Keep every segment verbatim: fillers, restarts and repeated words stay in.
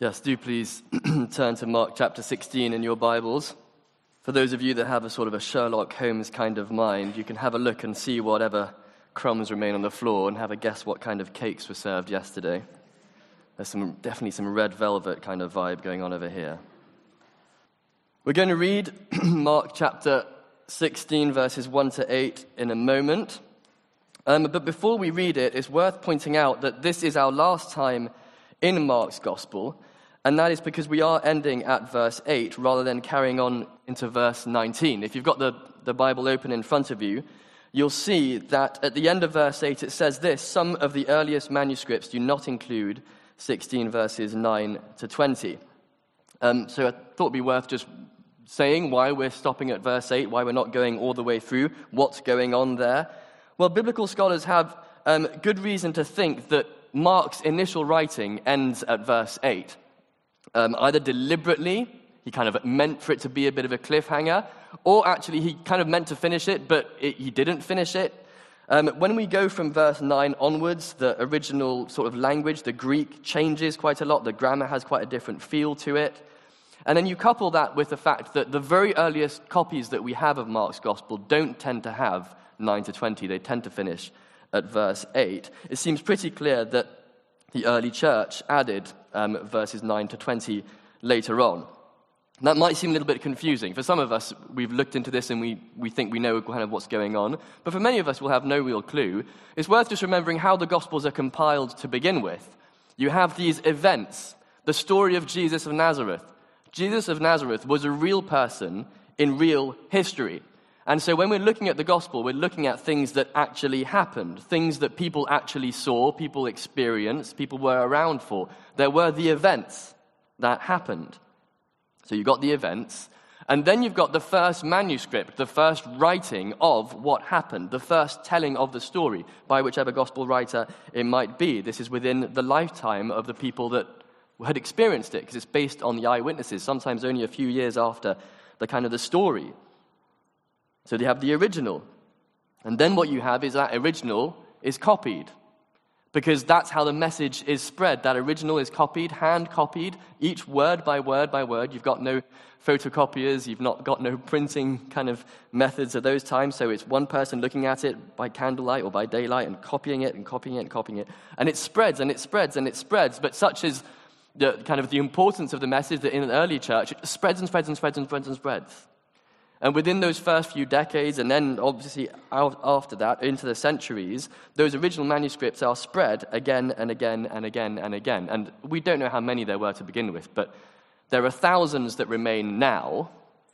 Yes, do please turn to Mark chapter sixteen in your Bibles. For those of you that have a sort of a Sherlock Holmes kind of mind, you can have a look and see whatever crumbs remain on the floor and have a guess what kind of cakes were served yesterday. There's some definitely some red velvet kind of vibe going on over here. We're going to read Mark chapter sixteen, verses one to eight in a moment. Um, but before we read it, it's worth pointing out that this is our last time in Mark's Gospel, and that is because we are ending at verse eight rather than carrying on into verse nineteen. If you've got the, the Bible open in front of you, you'll see that at the end of verse eight it says this: some of the earliest manuscripts do not include sixteen verses nine to twenty. Um, so I thought it'd be worth just saying why we're stopping at verse eight, why we're not going all the way through, what's going on there. Well, biblical scholars have um, good reason to think that Mark's initial writing ends at verse eight. Um, either deliberately, he kind of meant for it to be a bit of a cliffhanger, or actually he kind of meant to finish it, but it, he didn't finish it. Um, when we go from verse nine onwards, the original sort of language, the Greek, changes quite a lot. The grammar has quite a different feel to it. And then you couple that with the fact that the very earliest copies that we have of Mark's Gospel don't tend to have nine to twenty. They tend to finish at verse eight. It seems pretty clear that the early church added um, verses nine to twenty later on. That might seem a little bit confusing. For some of us, we've looked into this and we, we think we know kind of what's going on. But for many of us, we'll have no real clue. It's worth just remembering how the Gospels are compiled to begin with. You have these events, the story of Jesus of Nazareth. Jesus of Nazareth was a real person in real history. And so when we're looking at the gospel, we're looking at things that actually happened, things that people actually saw, people experienced, people were around for. There were the events that happened. So you've got the events, and then you've got the first manuscript, the first writing of what happened, the first telling of the story by whichever gospel writer it might be. This is within the lifetime of the people that had experienced it, because it's based on the eyewitnesses, sometimes only a few years after the kind of the story. So you have the original. And then what you have is that original is copied. Because that's how the message is spread. That original is copied, hand-copied, each word by word by word. You've got no photocopiers, you've not got no printing kind of methods at those times. So it's one person looking at it by candlelight or by daylight and copying it and copying it and copying it. And it spreads and it spreads and it spreads. But such is the kind of the importance of the message that in an early church, it spreads and spreads and spreads and spreads and spreads. And within those first few decades, and then obviously out after that, into the centuries, those original manuscripts are spread again and again and again and again. And we don't know how many there were to begin with, but there are thousands that remain now.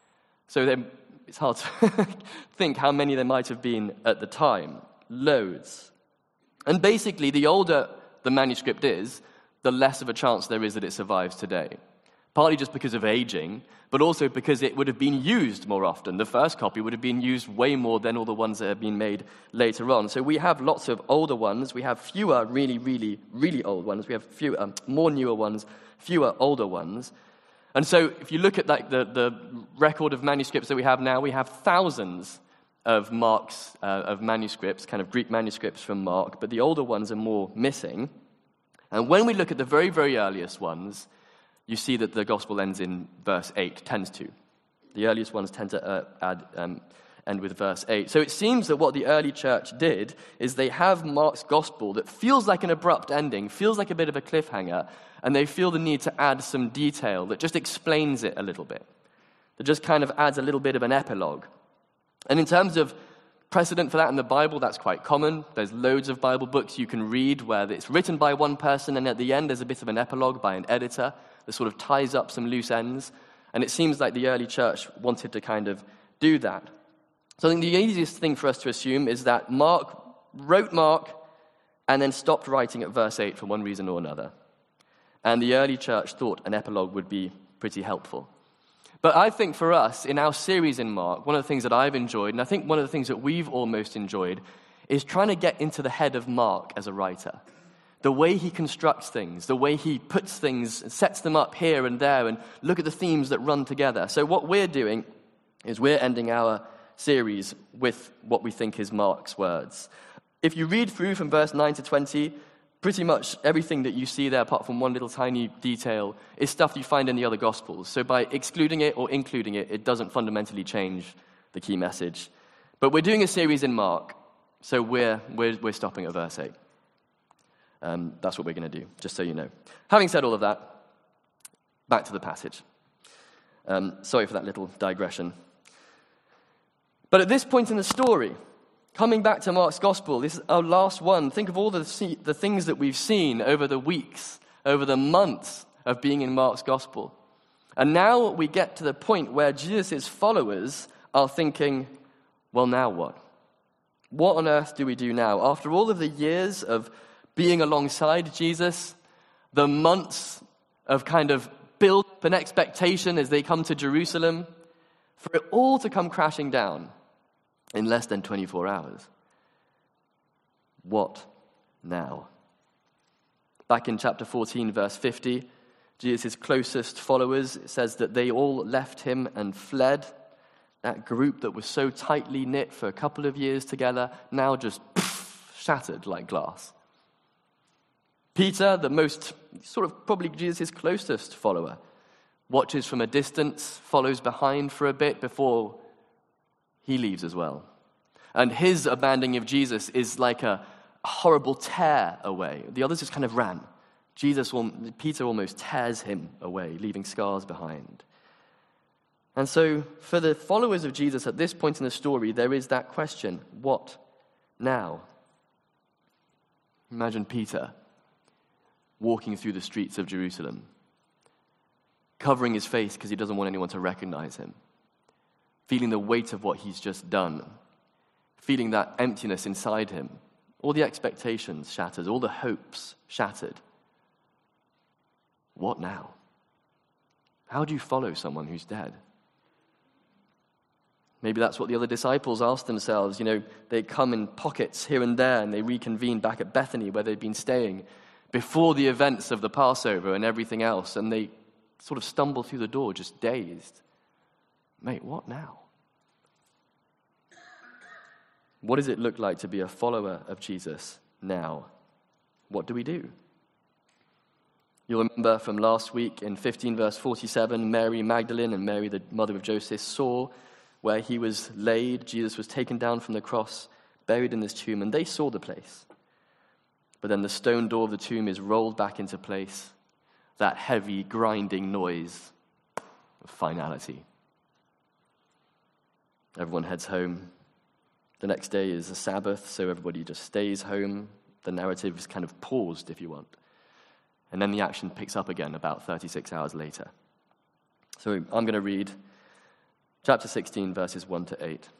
So it's hard to think how many there might have been at the time. Loads. And basically, the older the manuscript is, the less of a chance there is that it survives today. Partly just because of aging, but also because it would have been used more often. The first copy would have been used way more than all the ones that have been made later on. So we have lots of older ones. We have fewer really, really, really old ones. We have fewer, um, more newer ones, fewer older ones. And so if you look at like the, the record of manuscripts that we have now, we have thousands of Mark's, uh, of manuscripts, kind of Greek manuscripts from Mark, but the older ones are more missing. And when we look at the very, very earliest ones, you see that the gospel ends in verse eight, tends to. The earliest ones tend to uh, add, um, end with verse eight. So it seems that what the early church did is they have Mark's gospel that feels like an abrupt ending, feels like a bit of a cliffhanger, and they feel the need to add some detail that just explains it a little bit, that just kind of adds a little bit of an epilogue. And in terms of precedent for that in the Bible, that's quite common. There's loads of Bible books you can read where it's written by one person, and at the end there's a bit of an epilogue by an editor that sort of ties up some loose ends. And it seems like the early church wanted to kind of do that. So I think the easiest thing for us to assume is that Mark wrote Mark and then stopped writing at verse eight for one reason or another. And the early church thought an epilogue would be pretty helpful. But I think for us, in our series in Mark, one of the things that I've enjoyed, and I think one of the things that we've almost enjoyed, is trying to get into the head of Mark as a writer. The way he constructs things, the way he puts things, sets them up here and there, and look at the themes that run together. So what we're doing is we're ending our series with what we think is Mark's words. If you read through from verse nine to twenty, Pretty much everything that you see there, apart from one little tiny detail, is stuff you find in the other Gospels. So by excluding it or including it, it doesn't fundamentally change the key message. But we're doing a series in Mark, so we're, we're, we're stopping at verse eight. Um, that's what we're going to do, just so you know. Having said all of that, back to the passage. Um, sorry for that little digression. But at this point in the story, coming back to Mark's Gospel, this is our last one. Think of all the, the things that we've seen over the weeks, over the months of being in Mark's Gospel. And now we get to the point where Jesus' followers are thinking, well, now what? What on earth do we do now? After all of the years of being alongside Jesus, the months of kind of build up an expectation as they come to Jerusalem, for it all to come crashing down in less than twenty-four hours. What now? Back in chapter fourteen, verse fifty, Jesus' closest followers, it says that they all left him and fled. That group that was so tightly knit for a couple of years together, now just poof, shattered like glass. Peter, the most, sort of probably Jesus' closest follower, watches from a distance, follows behind for a bit before he leaves as well. And his abandoning of Jesus is like a, a horrible tear away. The others just kind of ran. Jesus, Peter almost tears him away, leaving scars behind. And so for the followers of Jesus at this point in the story, there is that question, what now? Imagine Peter walking through the streets of Jerusalem, covering his face because he doesn't want anyone to recognize him, feeling the weight of what he's just done, feeling that emptiness inside him, all the expectations shattered, all the hopes shattered. What now? How do you follow someone who's dead? Maybe that's what the other disciples asked themselves. You know, they come in pockets here and there, and they reconvene back at Bethany where they'd been staying before the events of the Passover and everything else, and they sort of stumble through the door just dazed. Mate, what now? What does it look like to be a follower of Jesus now? What do we do? You'll remember from last week in fifteen verse forty-seven, Mary Magdalene and Mary, the mother of Joseph, saw where he was laid. Jesus was taken down from the cross, buried in this tomb, and they saw the place. But then the stone door of the tomb is rolled back into place. That heavy, grinding noise of finality. Everyone heads home. The next day is a Sabbath, so everybody just stays home. The narrative is kind of paused, if you want. And then the action picks up again about thirty-six hours later. So I'm going to read chapter sixteen, verses one to eight.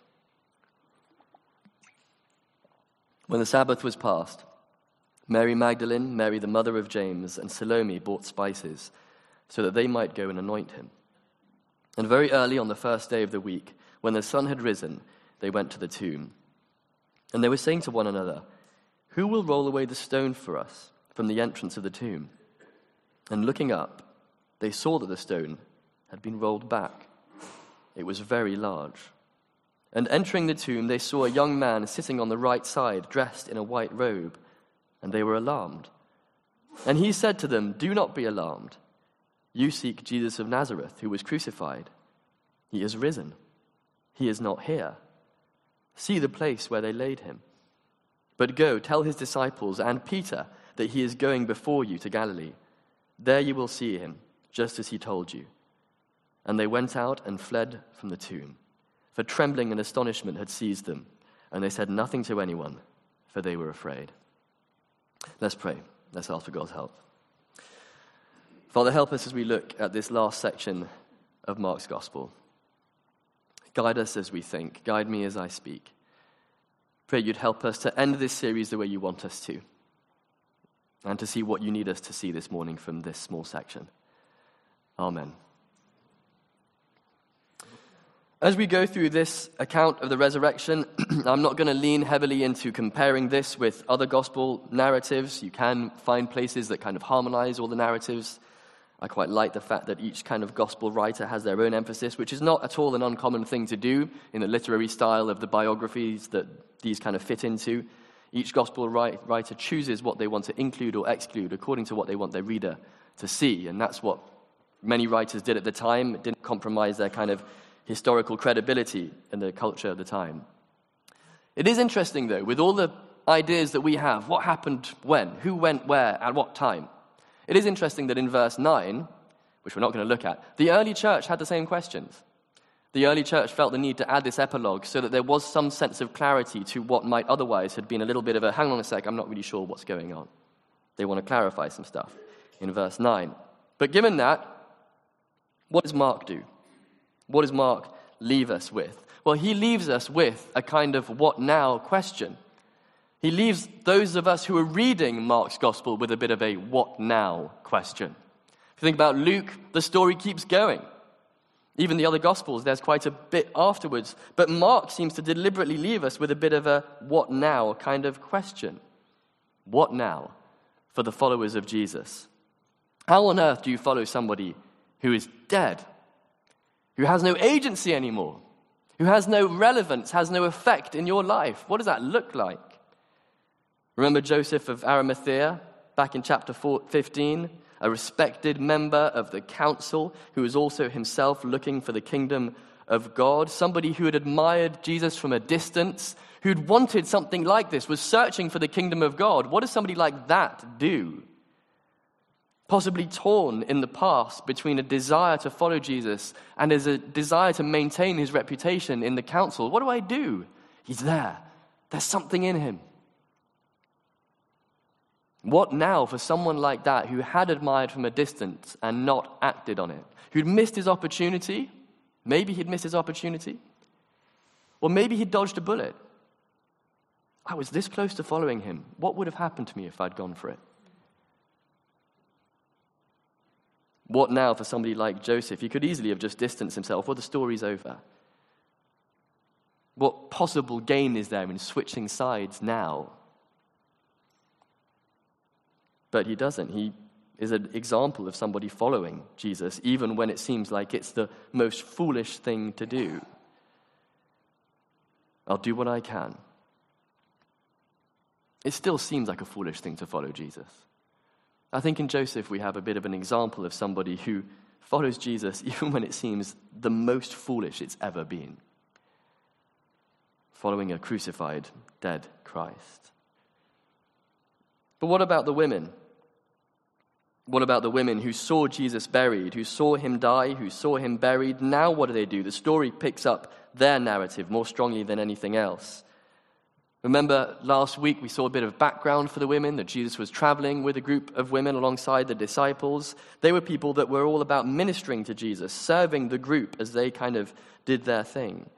When the Sabbath was past, Mary Magdalene, Mary the mother of James, and Salome bought spices so that they might go and anoint him. And very early on the first day of the week, when the sun had risen, they went to the tomb. And they were saying to one another, "Who will roll away the stone for us from the entrance of the tomb?" And looking up, they saw that the stone had been rolled back. It was very large. And entering the tomb, they saw a young man sitting on the right side, dressed in a white robe. And they were alarmed. And he said to them, "Do not be alarmed. You seek Jesus of Nazareth, who was crucified. He is risen. He is not here. See the place where they laid him. But go, tell his disciples and Peter that he is going before you to Galilee. There you will see him, just as he told you." And they went out and fled from the tomb, for trembling and astonishment had seized them, and they said nothing to anyone, for they were afraid. Let's pray. Let's ask for God's help. Father, help us as we look at this last section of Mark's Gospel. Guide us as we think. Guide me as I speak. Pray you'd help us to end this series the way you want us to, and to see what you need us to see this morning from this small section. Amen. As we go through this account of the resurrection, I'm not going to lean heavily into comparing this with other gospel narratives. You can find places that kind of harmonize all the narratives. I quite like the fact that each kind of gospel writer has their own emphasis, which is not at all an uncommon thing to do in the literary style of the biographies that these kind of fit into. Each gospel writer chooses what they want to include or exclude according to what they want their reader to see. And that's what many writers did at the time. It didn't compromise their kind of historical credibility in the culture of the time. It is interesting, though, with all the ideas that we have, what happened when, who went where, at what time. It is interesting that in verse nine, which we're not going to look at, the early church had the same questions. The early church felt the need to add this epilogue so that there was some sense of clarity to what might otherwise have been a little bit of a, hang on a sec, I'm not really sure what's going on. They want to clarify some stuff in verse nine. But given that, what does Mark do? What does Mark leave us with? Well, he leaves us with a kind of what now question. He leaves those of us who are reading Mark's gospel with a bit of a what now question. If you think about Luke, the story keeps going. Even the other Gospels, there's quite a bit afterwards. But Mark seems to deliberately leave us with a bit of a what now kind of question. What now for the followers of Jesus? How on earth do you follow somebody who is dead, who has no agency anymore, who has no relevance, has no effect in your life? What does that look like? Remember Joseph of Arimathea back in chapter fifteen? A respected member of the council who was also himself looking for the kingdom of God, somebody who had admired Jesus from a distance, who'd wanted something like this, was searching for the kingdom of God. What does somebody like that do? Possibly torn in the past between a desire to follow Jesus and as a desire to maintain his reputation in the council. What do I do? He's there. There's something in him. What now for someone like that who had admired from a distance and not acted on it? Who'd missed his opportunity? Maybe he'd missed his opportunity. Or maybe he'd dodged a bullet. I was this close to following him. What would have happened to me if I'd gone for it? What now for somebody like Joseph? He could easily have just distanced himself. Well, the story's over. What possible gain is there in switching sides now? But he doesn't. He is an example of somebody following Jesus, even when it seems like it's the most foolish thing to do. I'll do what I can. It still seems like a foolish thing to follow Jesus. I think in Joseph we have a bit of an example of somebody who follows Jesus even when it seems the most foolish it's ever been. Following a crucified, dead Christ. But what about the women? What about the women who saw Jesus buried, who saw him die, who saw him buried? Now what do they do? The story picks up their narrative more strongly than anything else. Remember last week we saw a bit of background for the women, that Jesus was traveling with a group of women alongside the disciples. They were people that were all about ministering to Jesus, serving the group as they kind of did their thing.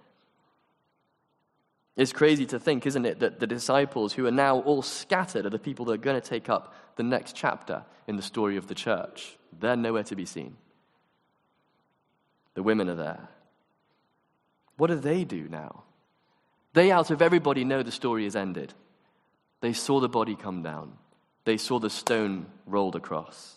It's crazy to think, isn't it, that the disciples who are now all scattered are the people that are going to take up the next chapter in the story of the church. They're nowhere to be seen. The women are there. What do they do now? They, out of everybody, know the story is ended. They saw the body come down. They saw the stone rolled across.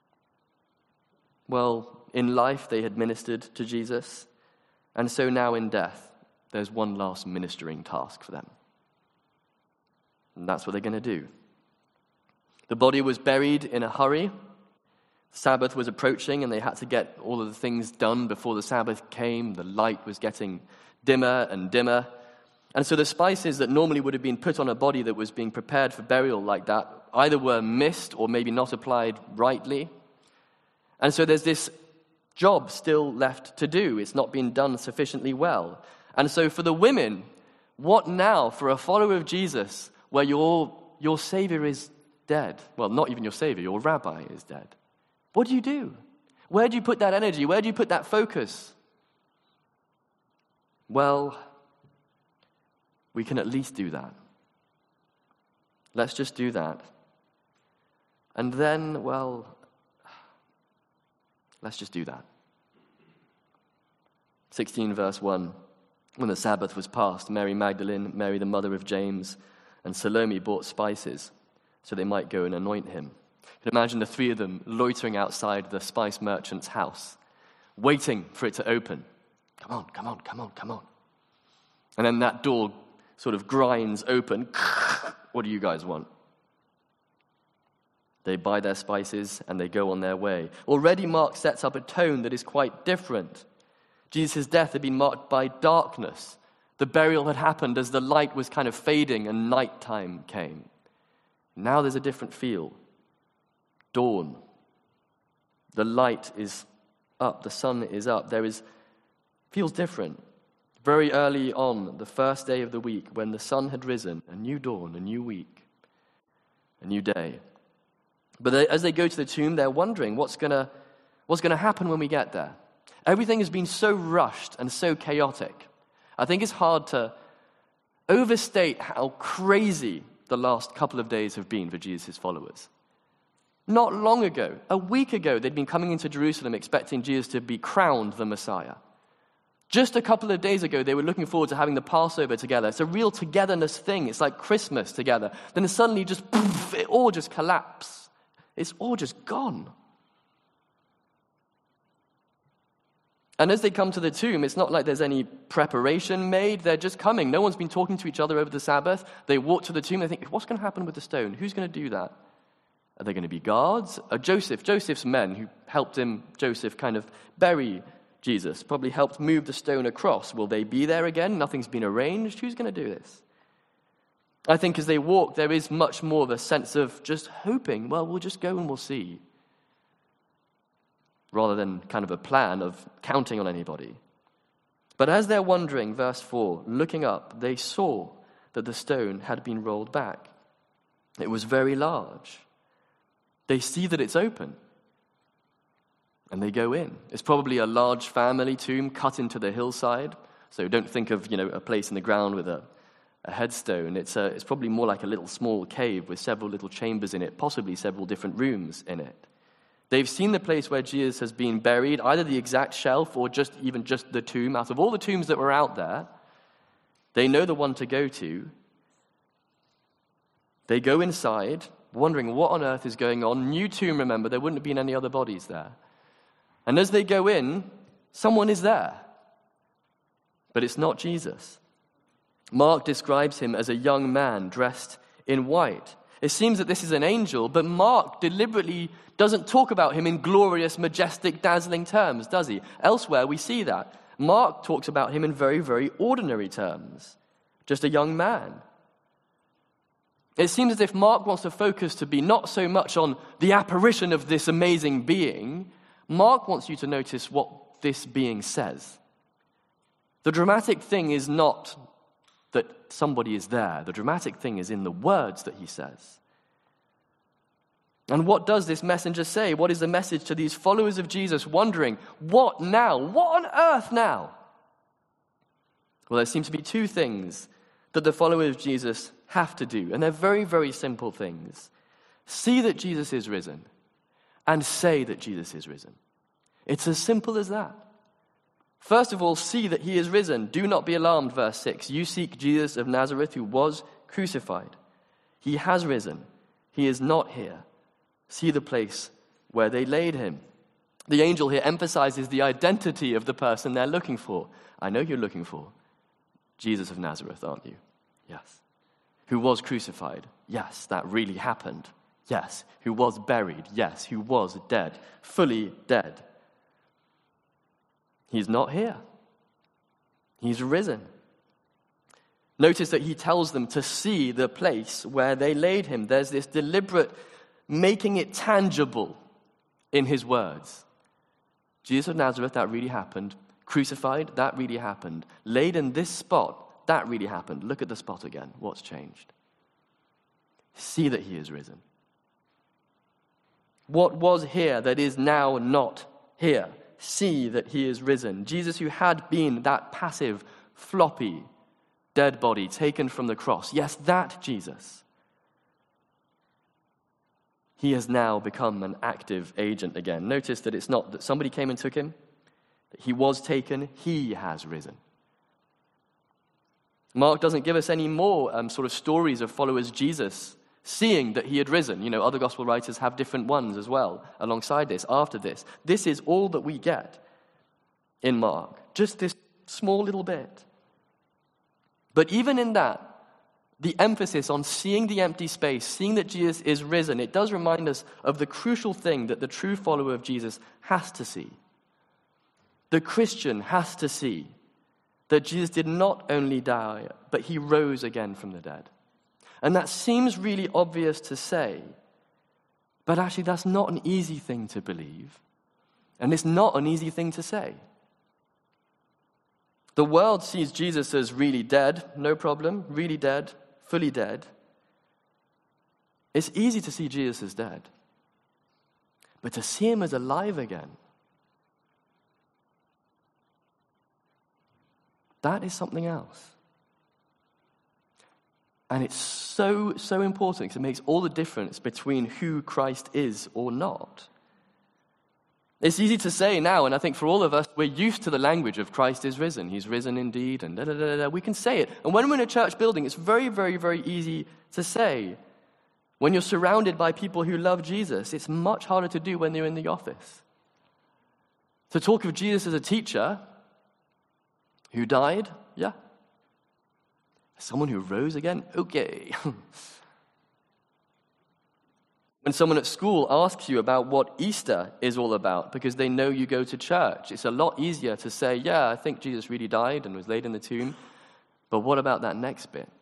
Well, in life they had ministered to Jesus, and so now in death, there's one last ministering task for them. And that's what they're going to do. The body was buried in a hurry. Sabbath was approaching, and they had to get all of the things done before the Sabbath came. The light was getting dimmer and dimmer. And so the spices that normally would have been put on a body that was being prepared for burial like that either were missed or maybe not applied rightly. And so there's this job still left to do. It's not been done sufficiently well. And so for the women, what now for a follower of Jesus where your, your Savior is dead? Well, not even your Savior, your rabbi is dead. What do you do? Where do you put that energy? Where do you put that focus? Well, we can at least do that. Let's just do that. And then, well, let's just do that. sixteen verse one. When the Sabbath was past, Mary Magdalene, Mary the mother of James, and Salome bought spices so they might go and anoint him. You can imagine the three of them loitering outside the spice merchant's house, waiting for it to open. Come on, come on, come on, come on. And then that door sort of grinds open. What do you guys want? They buy their spices and they go on their way. Already Mark sets up a tone that is quite different. Jesus' death had been marked by darkness. The burial had happened as the light was kind of fading and nighttime came. Now there's a different feel. Dawn. The light is up. The sun is up. There is, feels different. Very early on, the first day of the week, when the sun had risen, a new dawn, a new week, a new day. But they, as they go to the tomb, they're wondering what's gonna, what's gonna happen when we get there. Everything has been so rushed and so chaotic. I think it's hard to overstate how crazy the last couple of days have been for Jesus' followers. Not long ago, a week ago, they'd been coming into Jerusalem expecting Jesus to be crowned the Messiah. Just a couple of days ago, they were looking forward to having the Passover together. It's a real togetherness thing. It's like Christmas together. Then suddenly just, poof, it all just collapsed. It's all just gone. And as they come to the tomb, it's not like there's any preparation made. They're just coming. No one's been talking to each other over the Sabbath. They walk to the tomb. They think, what's going to happen with the stone? Who's going to do that? Are there going to be guards? Uh, Joseph, Joseph's men who helped him, Joseph, kind of bury Jesus, probably helped move the stone across. Will they be there again? Nothing's been arranged. Who's going to do this? I think as they walk, there is much more of a sense of just hoping, well, we'll just go and we'll see, rather than kind of a plan of counting on anybody. But as they're wondering, verse four, looking up, they saw that the stone had been rolled back. It was very large. They see that it's open, and they go in. It's probably a large family tomb cut into the hillside, so don't think of, you know, a place in the ground with a A headstone. It's, a, it's probably more like a little small cave with several little chambers in it, possibly several different rooms in it. They've seen the place where Jesus has been buried, either the exact shelf or just even just the tomb. Out of all the tombs that were out there, they know the one to go to. They go inside, wondering what on earth is going on. New tomb, remember, there wouldn't have been any other bodies there. And as they go in, someone is there. But it's not Jesus. Mark describes him as a young man dressed in white. It seems that this is an angel, but Mark deliberately doesn't talk about him in glorious, majestic, dazzling terms, does he? Elsewhere, we see that. Mark talks about him in very, very ordinary terms. Just a young man. It seems as if Mark wants the focus to be not so much on the apparition of this amazing being. Mark wants you to notice what this being says. The dramatic thing is not that somebody is there. The dramatic thing is in the words that he says. And what does this messenger say? What is the message to these followers of Jesus wondering, what now? What on earth now? Well, there seem to be two things that the followers of Jesus have to do, and they're very, very simple things. See that Jesus is risen, and say that Jesus is risen. It's as simple as that. First of all, see that he is risen. Do not be alarmed, verse six. You seek Jesus of Nazareth who was crucified. He has risen. He is not here. See the place where they laid him. The angel here emphasizes the identity of the person they're looking for. I know you're looking for Jesus of Nazareth, aren't you? Yes. Who was crucified? Yes, that really happened. Yes. Who was buried? Yes. Who was dead? Fully dead. He's not here. He's risen. Notice that he tells them to see the place where they laid him. There's this deliberate making it tangible in his words. Jesus of Nazareth, that really happened. Crucified, that really happened. Laid in this spot, that really happened. Look at the spot again. What's changed? See that he is risen. What was here that is now not here? See that he is risen. Jesus, who had been that passive, floppy, dead body taken from the cross. Yes, that Jesus. He has now become an active agent again. Notice that it's not that somebody came and took him. That he was taken. He has risen. Mark doesn't give us any more um, sort of stories of followers of Jesus seeing that he had risen. You know, other gospel writers have different ones as well alongside this, after this. This is all that we get in Mark. Just this small little bit. But even in that, the emphasis on seeing the empty space, seeing that Jesus is risen, it does remind us of the crucial thing that the true follower of Jesus has to see. The Christian has to see that Jesus did not only die, but he rose again from the dead. And that seems really obvious to say, but actually that's not an easy thing to believe. And it's not an easy thing to say. The world sees Jesus as really dead, no problem, really dead, fully dead. It's easy to see Jesus as dead. But to see him as alive again, that is something else. And it's so, so important because it makes all the difference between who Christ is or not. It's easy to say now, and I think for all of us, we're used to the language of Christ is risen. He's risen indeed, and da da da da. We can say it. And when we're in a church building, it's very, very, very easy to say. When you're surrounded by people who love Jesus, it's much harder to do when you're in the office. To talk of Jesus as a teacher who died, yeah. Someone who rose again, okay. When someone at school asks you about what Easter is all about because they know you go to church, it's a lot easier to say, yeah, I think Jesus really died and was laid in the tomb. But what about that next bit?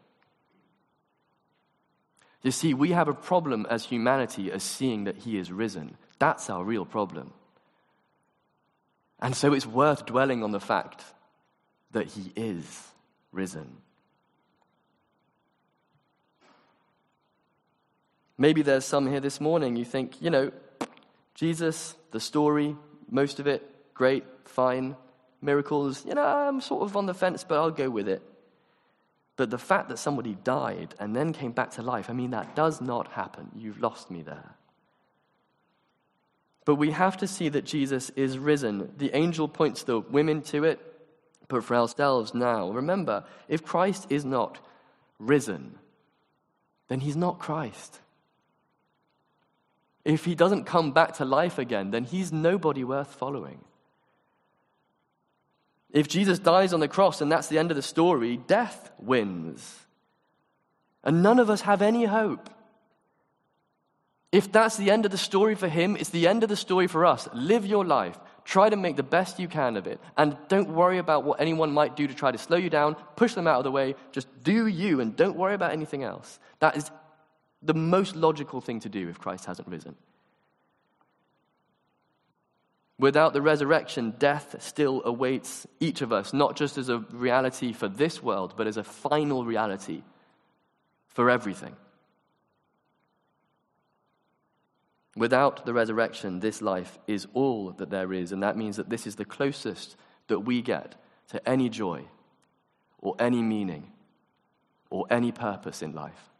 You see, we have a problem as humanity as seeing that he is risen. That's our real problem. And so it's worth dwelling on the fact that he is risen. Maybe there's some here this morning, you think, you know, Jesus, the story, most of it, great, fine, miracles, you know, I'm sort of on the fence, but I'll go with it. But the fact that somebody died and then came back to life, I mean, that does not happen. You've lost me there. But we have to see that Jesus is risen. The angel points the women to it, but for ourselves now, remember, if Christ is not risen, then he's not Christ. If he doesn't come back to life again, then he's nobody worth following. If Jesus dies on the cross and that's the end of the story, death wins. And none of us have any hope. If that's the end of the story for him, it's the end of the story for us. Live your life. Try to make the best you can of it. And don't worry about what anyone might do to try to slow you down, push them out of the way. Just do you and don't worry about anything else. That is the most logical thing to do if Christ hasn't risen. Without the resurrection, death still awaits each of us, not just as a reality for this world, but as a final reality for everything. Without the resurrection, this life is all that there is, and that means that this is the closest that we get to any joy or any meaning or any purpose in life.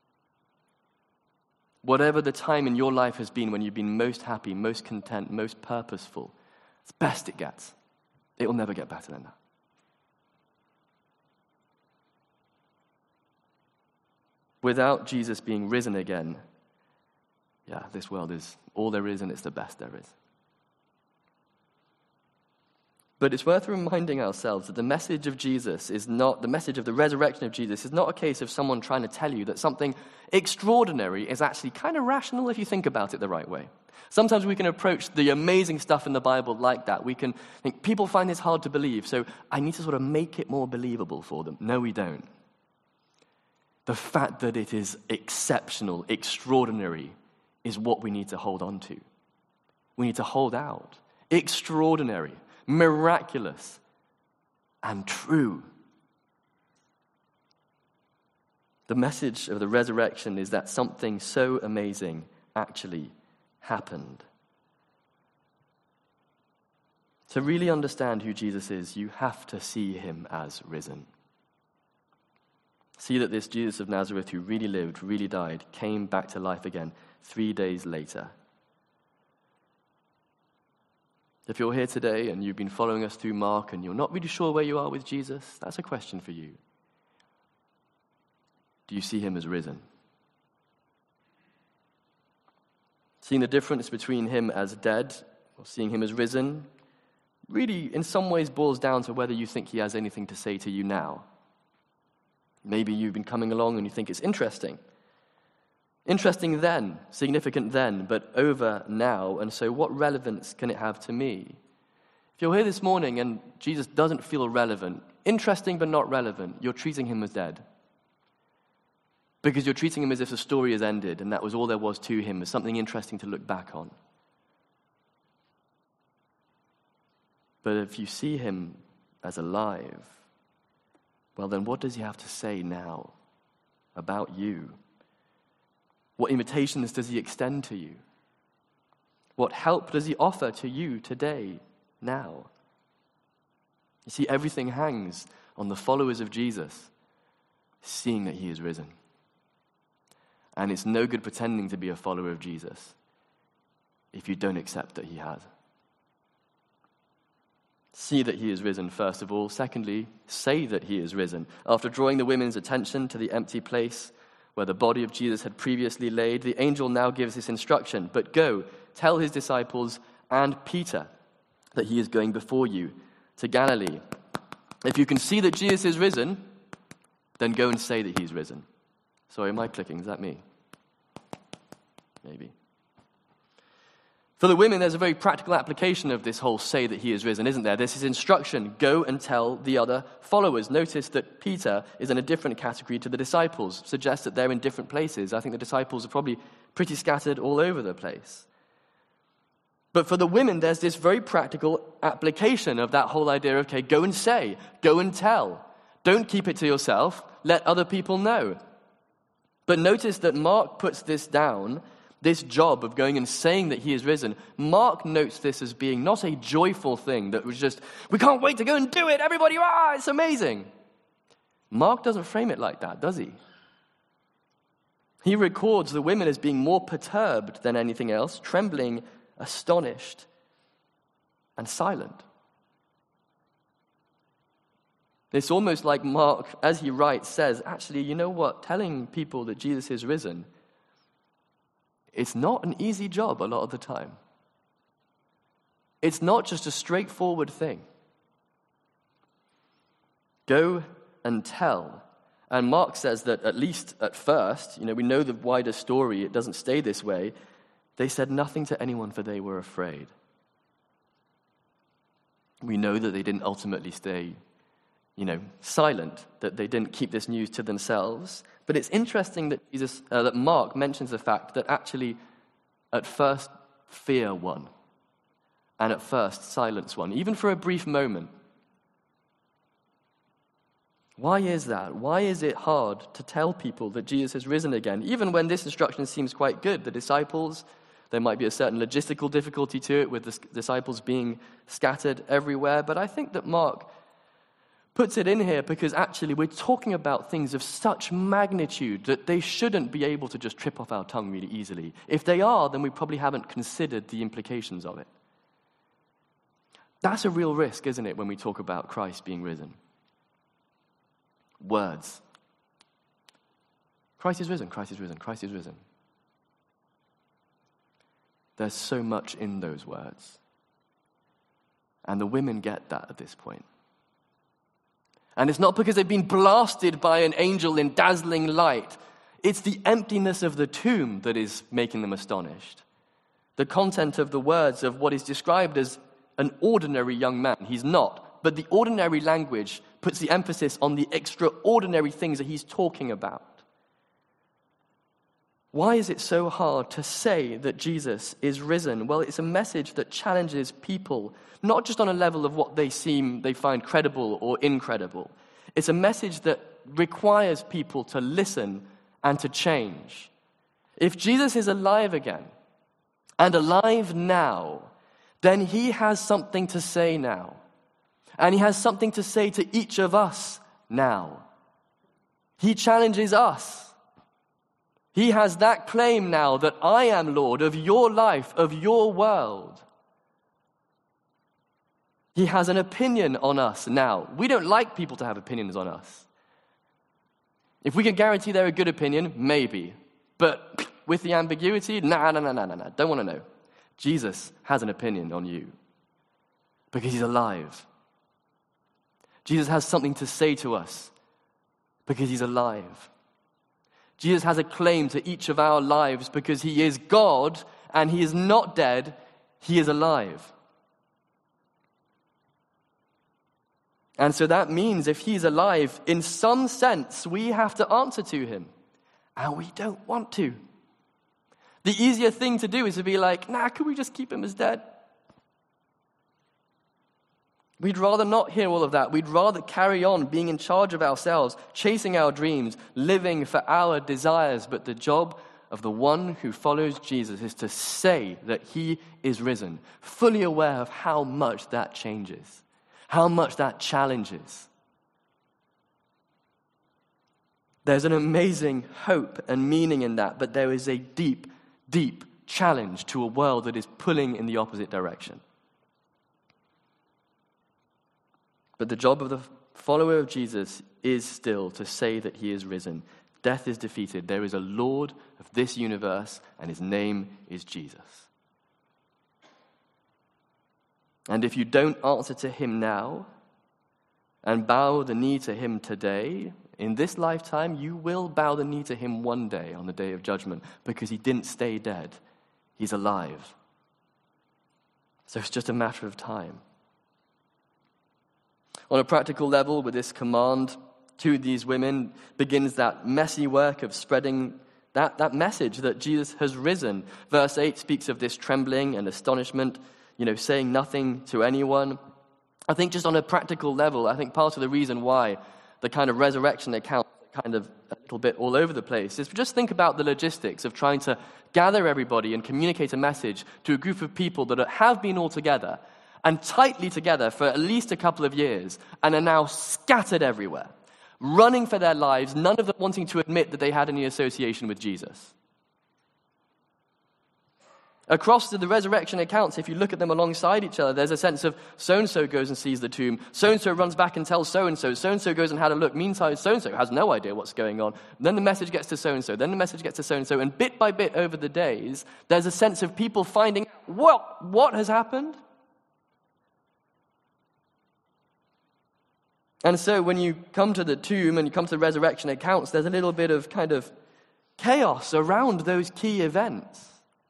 Whatever the time in your life has been when you've been most happy, most content, most purposeful, it's best it gets. It will never get better than that. Without Jesus being risen again, yeah, this world is all there is and it's the best there is. But it's worth reminding ourselves that the message of Jesus is not, the message of the resurrection of Jesus is not a case of someone trying to tell you that something extraordinary is actually kind of rational if you think about it the right way. Sometimes we can approach the amazing stuff in the Bible like that. We can think, people find this hard to believe, so I need to sort of make it more believable for them. No, we don't. The fact that it is exceptional, extraordinary, is what we need to hold on to. We need to hold out. Extraordinary, miraculous, and true. The message of the resurrection is that something so amazing actually happened. To really understand who Jesus is, you have to see him as risen. See that this Jesus of Nazareth who really lived, really died, came back to life again three days later. If you're here today and you've been following us through Mark and you're not really sure where you are with Jesus, that's a question for you. Do you see him as risen? Seeing the difference between him as dead or seeing him as risen really in some ways boils down to whether you think he has anything to say to you now. Maybe you've been coming along and you think it's interesting. Interesting then, significant then, but over now, and so what relevance can it have to me? If you're here this morning and Jesus doesn't feel relevant, interesting but not relevant, you're treating him as dead. Because you're treating him as if the story has ended and that was all there was to him, as something interesting to look back on. But if you see him as alive, well then what does he have to say now about you? What invitations does he extend to you? What help does he offer to you today, now? You see, everything hangs on the followers of Jesus seeing that he is risen. And it's no good pretending to be a follower of Jesus if you don't accept that he has. See that he is risen, first of all. Secondly, say that he is risen. After drawing the women's attention to the empty place where the body of Jesus had previously laid, the angel now gives this instruction: but go, tell his disciples and Peter that he is going before you to Galilee. If you can see that Jesus is risen, then go and say that he's risen. Sorry, am I clicking? Is that me? Maybe. For the women, there's a very practical application of this whole say that he is risen, isn't there? This is instruction. Go and tell the other followers. Notice that Peter is in a different category to the disciples, suggests that they're in different places. I think the disciples are probably pretty scattered all over the place. But for the women, there's this very practical application of that whole idea of, okay, go and say, go and tell. Don't keep it to yourself. Let other people know. But notice that Mark puts this down, this job of going and saying that he is risen. Mark notes this as being not a joyful thing that was just, we can't wait to go and do it, everybody, ah, it's amazing. Mark doesn't frame it like that, does he? He records the women as being more perturbed than anything else, trembling, astonished, and silent. It's almost like Mark, as he writes, says, actually, you know what? Telling people that Jesus is risen, it's not an easy job a lot of the time. It's not just a straightforward thing. Go and tell. And Mark says that at least at first, you know, we know the wider story, it doesn't stay this way. They said nothing to anyone for they were afraid. We know that they didn't ultimately stay, you know, silent, that they didn't keep this news to themselves. But it's interesting that Jesus, uh, that Mark mentions the fact that actually at first fear won, and at first silence won, even for a brief moment. Why is that? Why is it hard to tell people that Jesus has risen again, even when this instruction seems quite good? The disciples, there might be a certain logistical difficulty to it with the disciples being scattered everywhere, but I think that Mark puts it in here because actually we're talking about things of such magnitude that they shouldn't be able to just trip off our tongue really easily. If they are, then we probably haven't considered the implications of it. That's a real risk, isn't it, when we talk about Christ being risen? Words. Christ is risen, Christ is risen, Christ is risen. There's so much in those words. And the women get that at this point. And it's not because they've been blasted by an angel in dazzling light. It's the emptiness of the tomb that is making them astonished. The content of the words of what is described as an ordinary young man. He's not. But the ordinary language puts the emphasis on the extraordinary things that he's talking about. Why is it so hard to say that Jesus is risen? Well, it's a message that challenges people, not just on a level of what they seem, they find credible or incredible. It's a message that requires people to listen and to change. If Jesus is alive again, and alive now, then he has something to say now. And he has something to say to each of us now. He challenges us. He has that claim now that I am Lord of your life, of your world. He has an opinion on us now. We don't like people to have opinions on us. If we can guarantee they're a good opinion, maybe. But with the ambiguity, nah, nah, nah, nah, nah, nah. Don't want to know. Jesus has an opinion on you because he's alive. Jesus has something to say to us because he's alive. Jesus has a claim to each of our lives because he is God and he is not dead, he is alive. And so that means if he's alive, in some sense, we have to answer to him. And we don't want to. The easier thing to do is to be like, nah, could we just keep him as dead? We'd rather not hear all of that. We'd rather carry on being in charge of ourselves, chasing our dreams, living for our desires. But the job of the one who follows Jesus is to say that he is risen, fully aware of how much that changes, how much that challenges. There's an amazing hope and meaning in that, but there is a deep, deep challenge to a world that is pulling in the opposite direction. But the job of the follower of Jesus is still to say that he is risen. Death is defeated. There is a Lord of this universe, and his name is Jesus. And if you don't answer to him now and bow the knee to him today, in this lifetime, you will bow the knee to him one day on the day of judgment because he didn't stay dead. He's alive. So it's just a matter of time. On a practical level, with this command to these women begins that messy work of spreading that, that message that Jesus has risen. Verse eight speaks of this trembling and astonishment, you know, saying nothing to anyone. I think just on a practical level, I think part of the reason why the kind of resurrection account kind of a little bit all over the place is just think about the logistics of trying to gather everybody and communicate a message to a group of people that have been all together and tightly together for at least a couple of years and are now scattered everywhere, running for their lives, none of them wanting to admit that they had any association with Jesus. Across the resurrection accounts, if you look at them alongside each other, there's a sense of so-and-so goes and sees the tomb, so-and-so runs back and tells so-and-so, so-and-so goes and had a look, meantime so-and-so has no idea what's going on. Then the message gets to so-and-so, then the message gets to so-and-so, and bit by bit over the days, there's a sense of people finding out, what, what has happened? And so when you come to the tomb and you come to the resurrection accounts, there's a little bit of kind of chaos around those key events.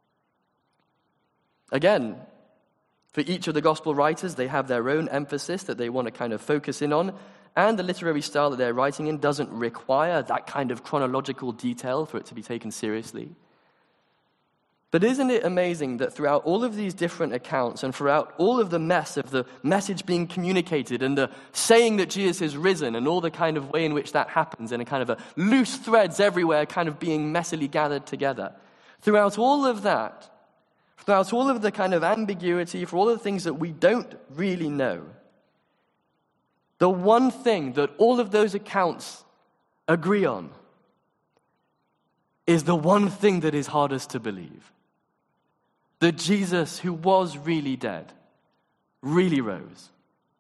Again, for each of the gospel writers, they have their own emphasis that they want to kind of focus in on, and the literary style that they're writing in doesn't require that kind of chronological detail for it to be taken seriously. But isn't it amazing that throughout all of these different accounts and throughout all of the mess of the message being communicated and the saying that Jesus is risen and all the kind of way in which that happens in a kind of a loose threads everywhere kind of being messily gathered together, throughout all of that, throughout all of the kind of ambiguity, for all of the things that we don't really know, the one thing that all of those accounts agree on is the one thing that is hardest to believe. That Jesus, who was really dead, really rose.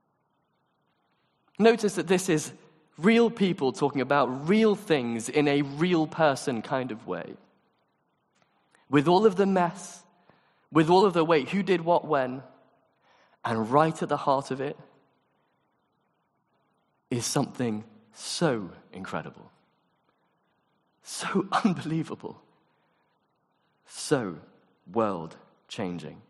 Notice that this is real people talking about real things in a real person kind of way. With all of the mess, with all of the wait, who did what when, and right at the heart of it is something so incredible, so unbelievable, so world-changing.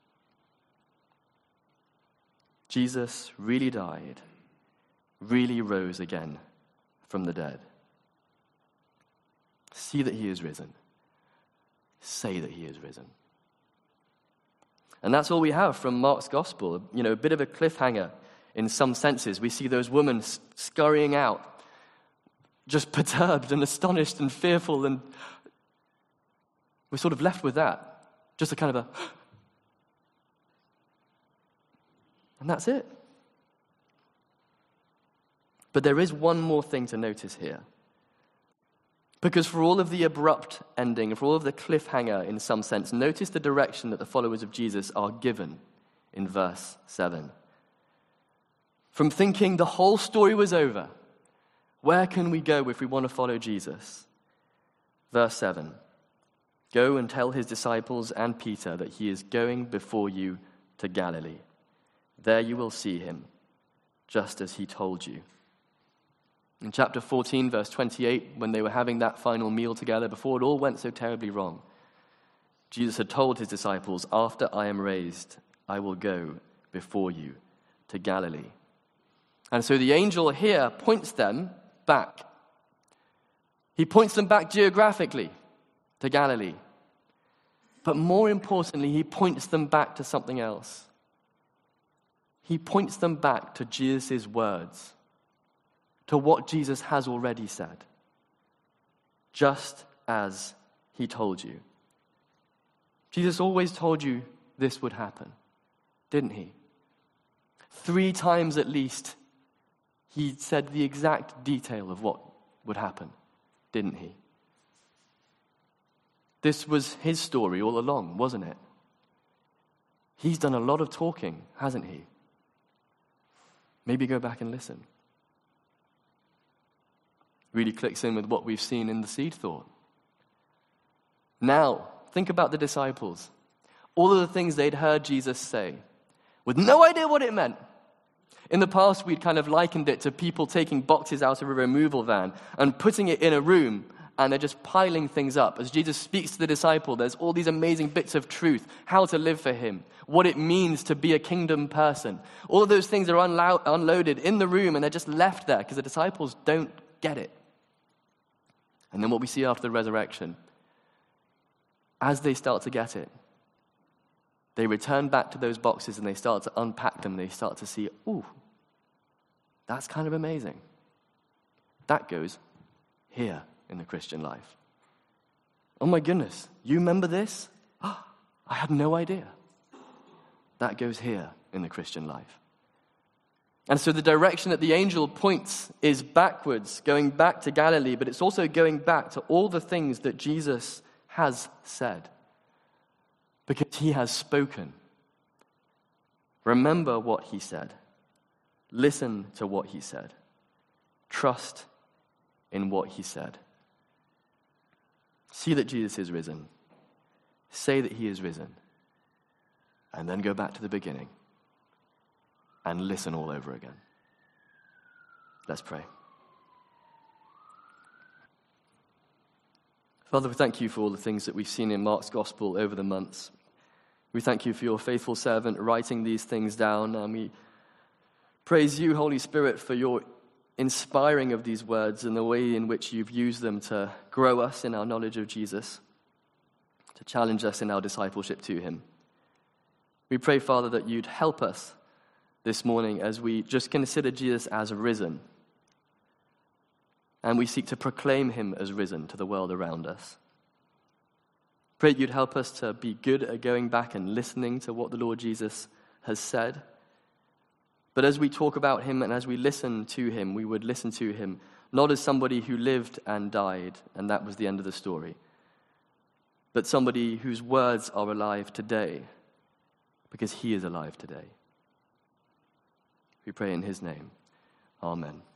Jesus really died, really rose again from the dead. See that he is risen. Say that he is risen. And that's all we have from Mark's gospel. You know, a bit of a cliffhanger in some senses. We see those women scurrying out, just perturbed and astonished and fearful, and we're sort of left with that. Just a kind of a, and that's it. But there is one more thing to notice here. Because for all of the abrupt ending, for all of the cliffhanger in some sense, notice the direction that the followers of Jesus are given in verse seven. From thinking the whole story was over, where can we go if we want to follow Jesus? Verse seven. Go and tell his disciples and Peter that he is going before you to Galilee. There you will see him, just as he told you. In chapter fourteen, verse twenty-eight, when they were having that final meal together, before it all went so terribly wrong, Jesus had told his disciples, "After I am raised, I will go before you to Galilee." And so the angel here points them back. He points them back geographically to Galilee. But more importantly, he points them back to something else. He points them back to Jesus' words, to what Jesus has already said, just as he told you. Jesus always told you this would happen, didn't he? Three times at least, he said the exact detail of what would happen, didn't he? This was his story all along, wasn't it? He's done a lot of talking, hasn't he? Maybe go back and listen. Really clicks in with what we've seen in the seed thought. Now, think about the disciples. All of the things they'd heard Jesus say, with no idea what it meant. In the past, we'd kind of likened it to people taking boxes out of a removal van and putting it in a room, and they're just piling things up. As Jesus speaks to the disciple, there's all these amazing bits of truth, how to live for him, what it means to be a kingdom person. All of those things are unlo- unloaded in the room, and they're just left there because the disciples don't get it. And then what we see after the resurrection, as they start to get it, they return back to those boxes and they start to unpack them. They start to see, ooh, that's kind of amazing. That goes here in the Christian life. Oh my goodness, you remember this? Oh, I had no idea. That goes here in the Christian life. And so the direction that the angel points is backwards, going back to Galilee, but it's also going back to all the things that Jesus has said. Because he has spoken. Remember what he said. Listen to what he said. Trust in what he said. See that Jesus is risen. Say that he is risen. And then go back to the beginning. And listen all over again. Let's pray. Father, we thank you for all the things that we've seen in Mark's gospel over the months. We thank you for your faithful servant writing these things down, and we praise you, Holy Spirit, for your inspiring of these words and the way in which you've used them to grow us in our knowledge of Jesus, to challenge us in our discipleship to him. We pray, Father, that you'd help us this morning as we just consider Jesus as risen, and we seek to proclaim him as risen to the world around us. Pray you'd help us to be good at going back and listening to what the Lord Jesus has said. But as we talk about him and as we listen to him, we would listen to him not as somebody who lived and died, and that was the end of the story, but somebody whose words are alive today, because he is alive today. We pray in his name. Amen.